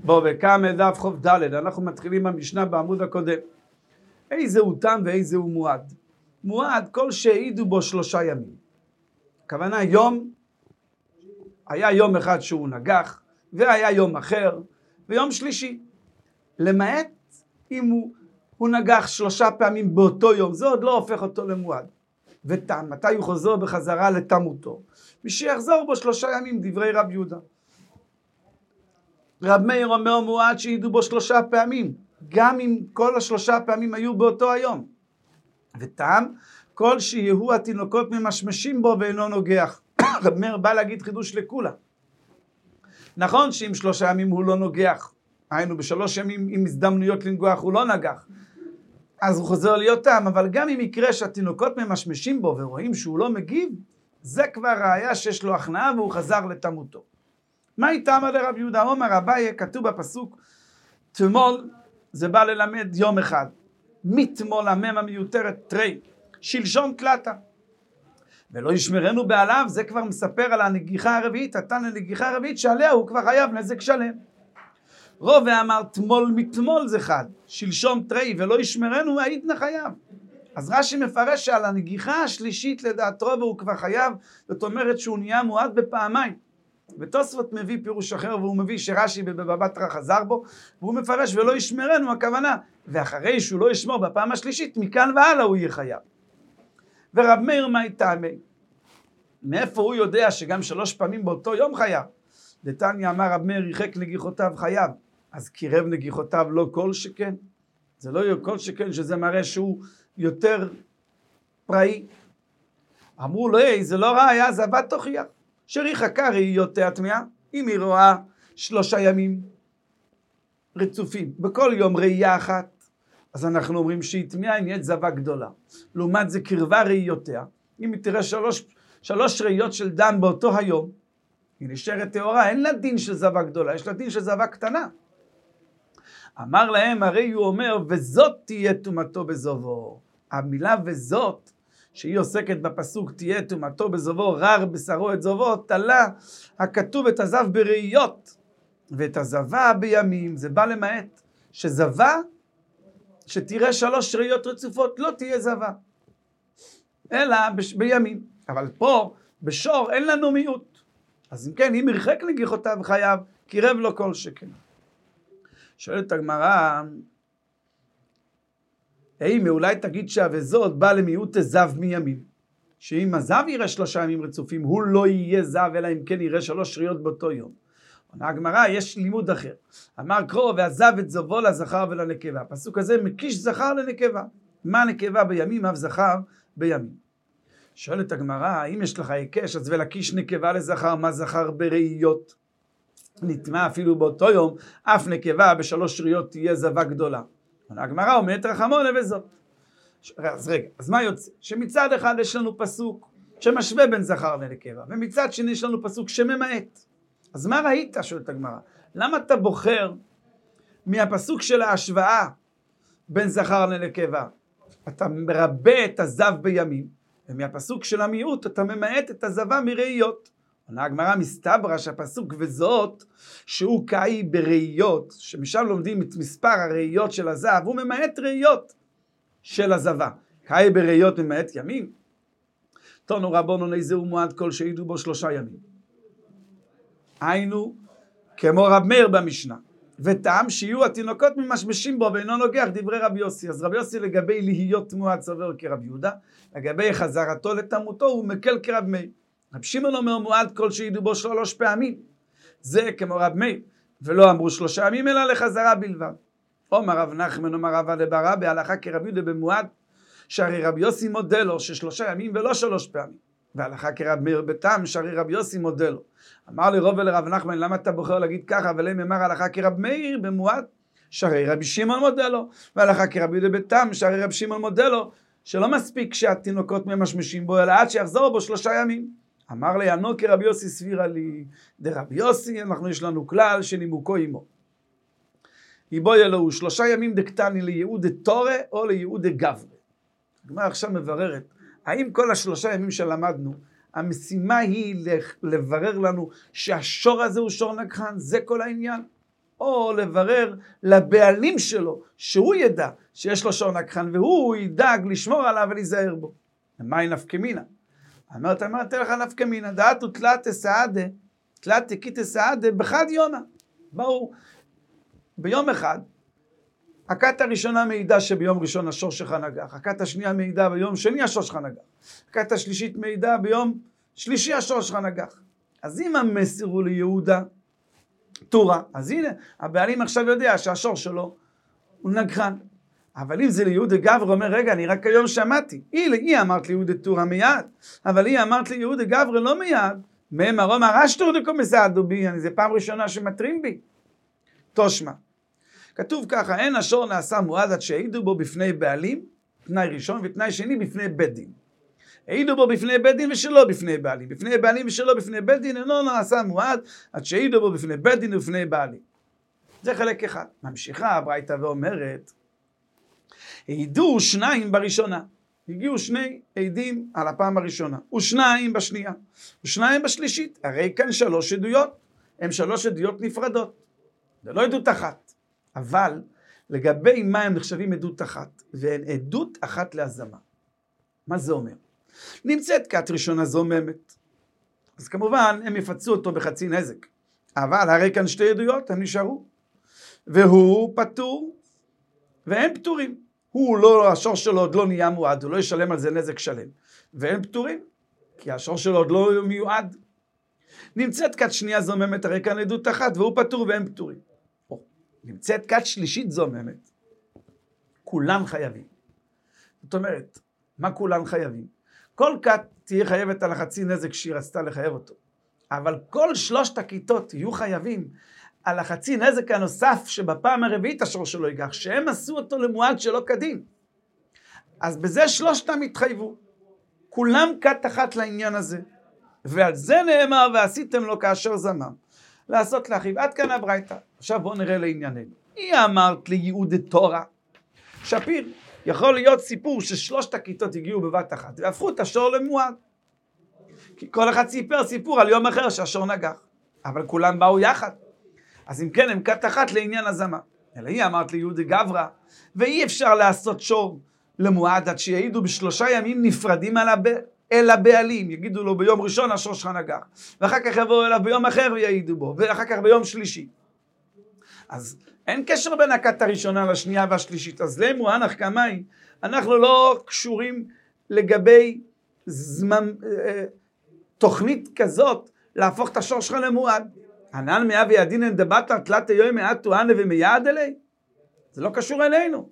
בוא וקמא דף חוב ד', אנחנו מתחילים במשנה בעמוד הקודם. איזה הוא תם ואיזה הוא מועד? מועד כל שהעידו בו 3 ימים. הכוונה יום, היה יום אחד שהוא נגח, והיה יום אחר, ויום שלישי. למעט אם הוא נגח 3 פעמים באותו יום, זה עוד לא הופך אותו למועד. ותם, מתי הוא חוזר בחזרה לתמותו? מי שיחזור בו 3 ימים, דברי רב יהודה. רב מאיר אומר מועד שהעידו בו 3 פעמים, גם אם כל 3 פעמים היו באותו היום. ותם, כל שיהיו התינוקות ממשמשים בו ואינו נוגח. רב מאיר בא להגיד חידוש לכולה. נכון שאם 3 ימים הוא לא נוגח, היינו ב3 ימים עם הזדמנויות לנגוח הוא לא נגח, אז הוא חוזר להיות תם, אבל גם אם יקרה שהתינוקות ממשמשים בו ורואים שהוא לא מגיב, זה כבר ראיה שיש לו הכנעה והוא חזר לתמותו. מה איתם על רב יהודה? אומר אביי, כתוב בפסוק, תמול, זה בא ללמד יום אחד. מתמול המם המיותרת תרי, שלשון תלתה. ולא ישמרנו בעליו, זה כבר מספר על הנגיחה הרביעית, התן לנגיחה הרביעית שעליה הוא כבר חייב נזק שלם. רוב ואמר תמול מתמול זה חד, שלשון תרי, ולא ישמרנו העידנא חייב. אז רש"י מפרש שעל הנגיחה השלישית לדעת רוב הוא כבר חייב, זאת אומרת שהוא נהיה מועד בפעמיים. ותוספות מביא פירוש אחר, והוא מביא שרש"י בבבא בתרא חזר בו, והוא מפרש ולא ישמרנו הכוונה, ואחרי שהוא לא ישמור בפעם השלישית, מכאן והלאה הוא יהיה חייב. ורב מאיר מה יטעמי? מאיפה הוא יודע שגם 3 פעמים באותו יום חייב? דתניא אמר רב מאיר ריחק נגיחותיו חייב, אז קירב נגיחותיו לא כל שכן. זה לא כל שכן שזה מראה שהוא יותר פראי. אמרו לו, זה לא ראיה, זה עבד תוכיח. שריחקה ראיותיה טמאה, אם היא רואה 3 ימים רצופים, בכל יום ראייה אחת, אז אנחנו אומרים שהיא טמאה, היא נהיית זבה גדולה. לעומת זה קרבה ראיותיה, אם היא תראה 3 ראיות של דם באותו היום, היא נשארת טהורה, אין לה דין של זבה גדולה, יש לה דין של זבה קטנה. אמר להם, הרי הוא אומר, וזאת תהיה טומאתו בזובו. המילה וזאת, שהיא עוסקת בפסוק תהיה טומאתו בזובו, רר בשרו את זובו, תלה הכתוב את הזב בראיות, ואת הזבה בימים. זה בא למעט, שזבה, שתראה 3 ראיות רצופות, לא תהיה זבה, אלא בימים. אבל פה, בשור, אין לנו מיעוט. אז אם כן, אם ירחק נגיחותיו חייב, קירב לו כל שכן. שואלת הגמרא, אולי תגיד שה"וזאת" בא למיעוט זב מימים, שאם הזב יראה 3 ימים רצופים, הוא לא יהיה זב, אלא אם כן יראה 3 ראיות באותו יום. עונה הגמרא, יש לימוד אחר. אמר קרוא, ועזב את זובו לזכר ולנקבה. הפסוק הזה מקיש זכר לנקבה. מה נקבה בימים, אף זכר בימים. שואלת הגמרא, אם יש לך היקש, אז ולקיש נקבה לזכר, מה זכר בראיות? נטמע אפילו באותו יום, אף נקבה ב3 ראיות תהיה זבה גדולה. הגמרא אומרת רחמונה וזאת. אז רגע, אז מה יוצא? שמצד אחד יש לנו פסוק שמשווה בין זכר לנקבה, ומצד שני יש לנו פסוק שממעט. אז מה ראית? שואלת הגמרא. למה אתה בוחר מהפסוק של ההשוואה בין זכר לנקבה? אתה מרבה את הזב בימים, ומהפסוק של המיעוט אתה ממעט את הזבה מראיות. עונה הגמרא, מסתברא שהפסוק וזאת, שהוא קאי בראיות, שמשם לומדים את מספר הראיות של הזב, הוא ממעט ראיות של הזבה. קאי בראיות ממעט ימים. תנו רבונן איזהו מועד כל שהעידו בו 3 ימים. היינו כמו רב מאיר במשנה. וטעם שיהיו התינוקות ממשמשים בו ואינו נוגח, דברי רבי יוסי. אז רבי יוסי לגבי להיות מועד סובר כרב יהודה, לגבי חזרתו לתמותו הוא מקל כרב מאיר. רב שמעון אומר מועד כל שהעידו בו 3 פעמים. זה כמו רב מאיר, ולא אמרו 3 ימים אלא לחזרה בלבד. אומר רב נחמן אומר רב אדברה בהלכה כרב יהודה במועד, שהרי רב יוסי מודה לו ש3 ימים ולא 3 פעמים. והלכה כרב מאיר בטעם, שהרי רב יוסי מודה לו. אמר לרוב ולרב נחמן, למה אתה בוחר להגיד ככה? ולהם אמר הלכה כרב מאיר במועד, שהרי רבי שמעון מודה לו. והלכה כרב יהודה בטעם, שהרי רב שמעון מודה לו, שלא מספיק שהתינוקות ממשמשים בו, אלא עד שיחזור בו 3 ימים. אמר לי, ענו כרבי יוסי סבירה לי, דרבי יוסי, יש לנו כלל שנימוקו עמו. יבוא ילאו 3 ימים דקטני לייעוד תורה או לייעוד גברי. הגמרא עכשיו מבררת, האם כל 3 ימים שלמדנו, המשימה היא לברר לנו שהשור הזה הוא שור נגחן, זה כל העניין? או לברר לבעלים שלו, שהוא ידע שיש לו שור נגחן, והוא ידאג לשמור עליו ולהיזהר בו. מהי נפקא מינה? אמרת, תן לך נפקא מינה, דעתו תלת קיטה סעדה בחד יונה. באו ביום אחד, הכת הראשונה מעידה שביום ראשון השור שלך נגח, הכת השנייה מעידה ביום שני השור שלך נגח, הכת השלישית מעידה ביום שלישי השור שלך נגח. אז אם המסר הוא ליהודה תורה, אז הנה, הבעלים עכשיו יודע שהשור שלו הוא נגחן. אבל אם זה ליהודה גבר, אומר, רגע, אני רק היום שמעתי. היא אמרת ליהודה תורה מיד, אבל היא אמרת ליהודה גבר לא מיד. מאמר אומר, אשתור דקו מסעדו בי, זה פעם ראשונה שמטרים בי. תושמע. כתוב ככה, אין השור נעשה מועד עד שהעידו בו בפני בעלים, תנאי ראשון, ותנאי שני בפני בית דין. העידו בו בפני בית דין ושלא בפני בעלים. בפני בעלים ושלא בפני בית דין, אינו נעשה מועד עד שהעידו בו בפני בית דין ובפני בעלים. זה חלק אחד. ממשיכה הברייתא ואומרת, העידו שניים בראשונה. הגיעו שני עדים על הפעם הראשונה, ושניים בשנייה, ושניים בשלישית. הרי כאן 3 עדויות, הם 3 עדויות נפרדות. זה לא עדות אחת. אבל לגבי מה הם נחשבים עדות אחת, והן עדות אחת להזמה. מה זה אומר? נמצאת כת ראשונה זוממת. אז כמובן הם יפצו אותו בחצי נזק. אבל הרי כאן 2 עדויות, הם נשארו. והוא פטור, והם פטורים. הוא לא, השור שלו עוד לא נהיה מועד, הוא לא ישלם על זה נזק שלם. והם פטורים, כי השור שלו עוד לא מיועד. נמצאת כת שנייה זוממת, הרי כאן עדות אחת, והוא פטור והם פטורים. נמצאת כת שלישית זוממת. כולם חייבים. זאת אומרת, מה כולם חייבים? כל כת תהיה חייבת על החצי נזק שהיא רצתה לחייב אותו. אבל כל 3 הכיתות יהיו חייבים על החצי נזק הנוסף שבפעם הרביעית השור שלו ייגח, שהם עשו אותו למועד שלא כדין. אז בזה 3 התחייבו. כולם כת אחת לעניין הזה. ועל זה נאמר, ועשיתם לו כאשר זמם. לעשות לאחיו. עד כאן הברייתא. עכשיו בואו נראה לענייננו. היא אמרת ליהודה תורה. שפיר, יכול להיות סיפור ש3 הכיתות הגיעו בבת אחת, והפכו את השור למועד. כי כל אחד סיפר סיפור על יום אחר שהשור נגח. אבל כולם באו יחד. אז אם כן, הם כת אחת לעניין הזמה. אלא היא אמרת ליהודה גברא, ואי אפשר לעשות שור למועד עד שיעידו ב3 ימים נפרדים אל הבעלים. יגידו לו ביום ראשון השור שלך נגח, ואחר כך יבואו אליו ביום אחר ויעידו בו, ואחר כך ביום שלישי. אז אין קשר בין הכת הראשונה לשנייה והשלישית. אז לאמו אנח קמאי, אנחנו לא קשורים לגבי תוכנית כזאת להפוך את השור שלך למועד. ענן מאה וידינן דבתא תלת יום מעט תואנה ומייד אלי. זה לא קשור אלינו.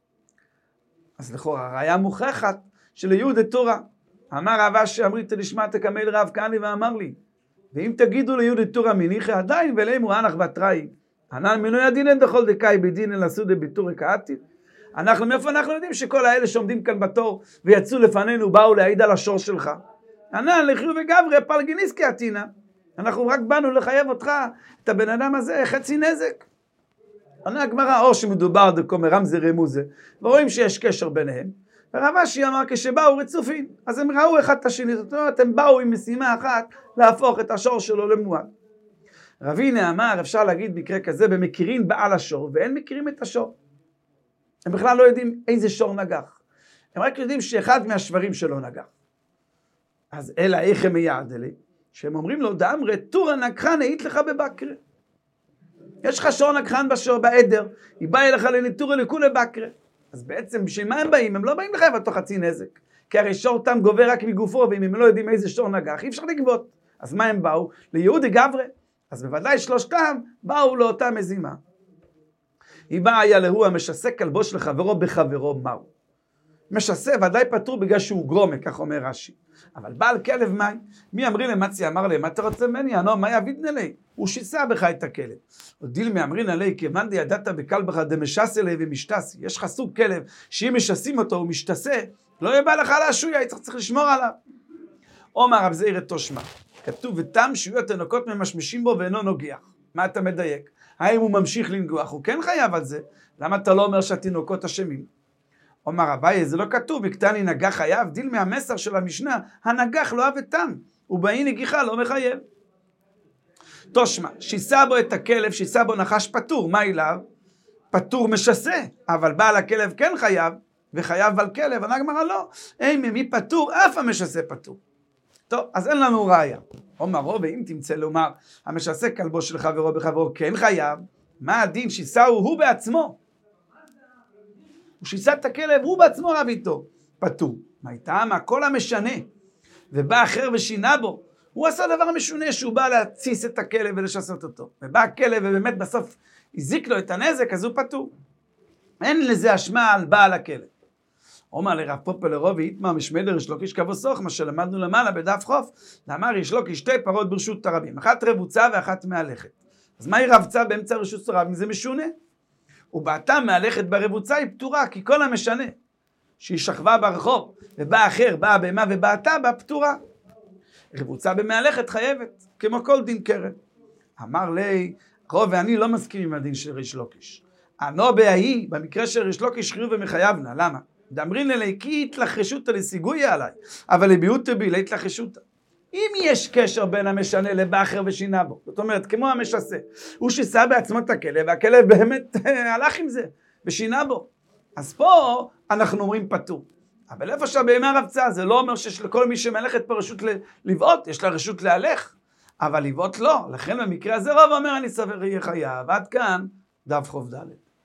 אז לכאורה ראיה מוכחת שליהודה תורה. אמר רב אשי אמרית לשמע תקמל רב כהני ואמר לי, ואם תגידו ליהודה תורה מניחי עדיין ולאמו אנח בתראי, ענן מנו ידינן דכל דקאי בדינן לסעודה בתורי כעתיד. מאיפה אנחנו יודעים שכל האלה שעומדים כאן בתור ויצאו לפנינו באו להעיד על השור שלך? ענן לחיו וגברי פלגיניסקי עתינה. אנחנו רק באנו לחייב אותך, את הבן אדם הזה, חצי נזק. עונה הגמרא, או שמדובר דקומר רמזי רמוזה, ורואים שיש קשר ביניהם. ורב אשי אמר, כשבאו רצופים, אז הם ראו אחד את השני, זאת אומרת, הם באו עם משימה אחת להפוך את השור שלו למועד. רבינה אמר, אפשר להגיד מקרה כזה, במכירים בעל השור, ואין מכירים את השור. הם בכלל לא יודעים איזה שור נגח. הם רק יודעים שאחד מהשברים שלו נגח. אז אלא איך הם מייעד אלי? שהם אומרים לו, דאמרי, תורה נגחן היית לך בבקרה. יש לך שור נגחן בשור, בעדר, היא באה אליך לניטורה לכולה בקרה. אז בעצם, בשביל מה הם באים? הם לא באים לחייב אותו חצי נזק. כי הרי שור תם גובר רק מגופו, ואם הם לא יודעים איזה שור נגח, אי אפשר לגבות. אז מה הם באו? ליהודה גברי. אז בוודאי 3 באו לאותה מזימה. היא באה היה להוא המשסה כלבו של חברו בחברו מהו. משסה ודאי פטור בגלל שהוא גרומה, כך אומר רש"י. אבל בעל כלב מי? מי אמרי למצי אמר להם, מה אתה רוצה ממני? אנו, מה יבידנה לי? הוא שיסה בך את הכלב. דיל מאמרין עלי, כיוון דידעת בכלבך דמשסה לי ומשתסי. יש לך סוג כלב שאם משסים אותו הוא משתסה, לא יהיה בא לך להשויה, צריך לשמור עליו. אומר רב זעיר את תושמע, כתוב ותם שיהיו התינוקות ממשמשים בו ואינו נוגח. מה אתה מדייק? האם הוא ממשיך לנגוח? הוא כן חייב על זה. למה אתה לא אומר שהתינוקות אשמים? אומר אביי, זה לא כתוב, בקטני נגח חייב, דיל מהמסר של המשנה, הנגח לא אהב את תם, ובאי נגיחה לא מחייב. תושמע, שיסה בו את הכלב, שיסה בו נחש פטור, מה אליו? פטור משסה, אבל בעל הכלב כן חייב, וחייב על כלב, ענה הגמרא לא, מי פטור, אף המשסה פטור. טוב, אז אין לנו ראיה. אומר רוב, ואם תמצא לומר, המשסה כלבו של חברו בחברו כן חייב, מה הדין? שיסהו הוא בעצמו. הוא שיסה את הכלב, הוא בעצמו רב איתו. פטור. מה איתה? מה? כל המשנה, ובא אחר ושינה בו, הוא עשה דבר משונה שהוא בא להציס את הכלב ולשסות אותו. ובא הכלב ובאמת בסוף הזיק לו את הנזק, אז הוא פטור. אין לזה אשמה על בעל הכלב. אומר לרב פופא לרובי, איתמר משמי לריש לוקיש כבו סוך, מה שלמדנו למעלה בדף חוף, לאמר ריש לוקיש 2 פרות ברשות הרבים, אחת רבוצה ואחת מהלכת. אז מהי רבצה באמצע רשות הרבים? זה משונה. ובעתה מהלכת ברבוצה היא פטורה, כי כל המשנה, שהיא שכבה ברחוב, ובא אחר, באה בהמה ובעתה, באה פטורה. רבוצה במהלכת חייבת, כמו כל דין קרן. אמר לי, רוב ואני לא מסכים עם הדין של ריש לוקיש. ענו בהאי, במקרה של ריש לוקיש חיוב ומחייבנה, למה? דאמרין אלי, כי התלחשותה לסיגויה עליי, אבל לביעוטה בי, להתלחשותה. אם יש קשר בין המשנה לבאחר ושינה בו, זאת אומרת, כמו המשסה, הוא שיסה בעצמו את הכלב, והכלב באמת הלך עם זה, ושינה בו. אז פה אנחנו אומרים פטור. אבל איפה שהבהמה רבצה, זה לא אומר שיש לכל מי שמלכת פה רשות לבעוט, יש לה רשות להלך, אבל לבעוט לא. לכן במקרה הזה רב אומר, אני סבר יהיה חייב. עד כאן, דף חוף ד'.